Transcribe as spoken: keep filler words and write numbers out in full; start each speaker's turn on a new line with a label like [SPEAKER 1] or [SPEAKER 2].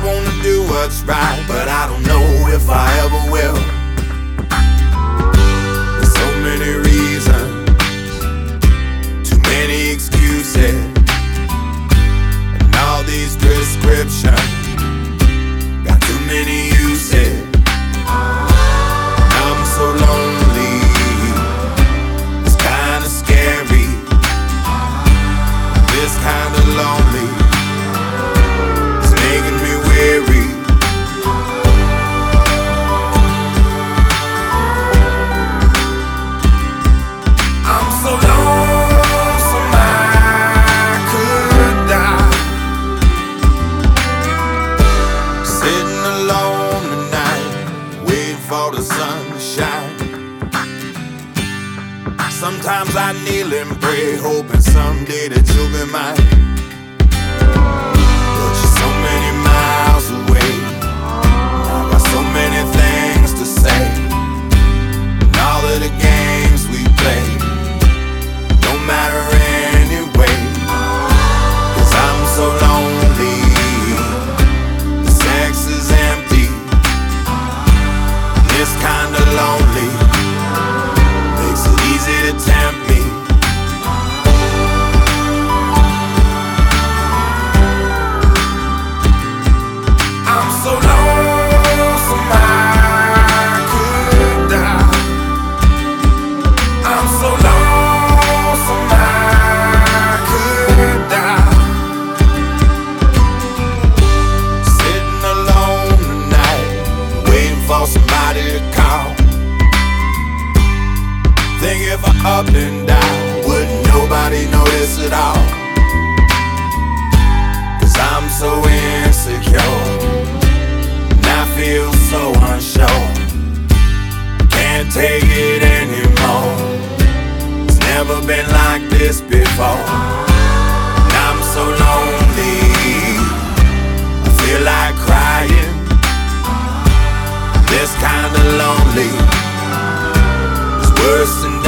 [SPEAKER 1] just wanna do what's right, but I don't know if I ever will. There's so many reasons, too many excuses, and all these prescriptions got too many uses. I'm so lonely, it's kinda scary, this kinda lonely, it's making me weary. I'm so lonesome I could die, sitting alone tonight, waiting for the sun to shine. Sometimes I kneel and pray, hoping someday that you'll be mine. But you're so many miles away, I got so many things to say, and all of the games we play don't matter anyway. Cause I'm so lonely, the sex is empty, this kinda lonely makes it easy to tempt me. I'm so lonesome I could die, I'm so lonesome I could die, sitting alone tonight, waiting for somebody to call. Think if I up and down, wouldn't nobody notice at all? Cause I'm so insecure, and I feel so unsure, can't take it anymore. It's never been like this before, and I'm so lonely, I feel like crying, this kinda lonely, worse than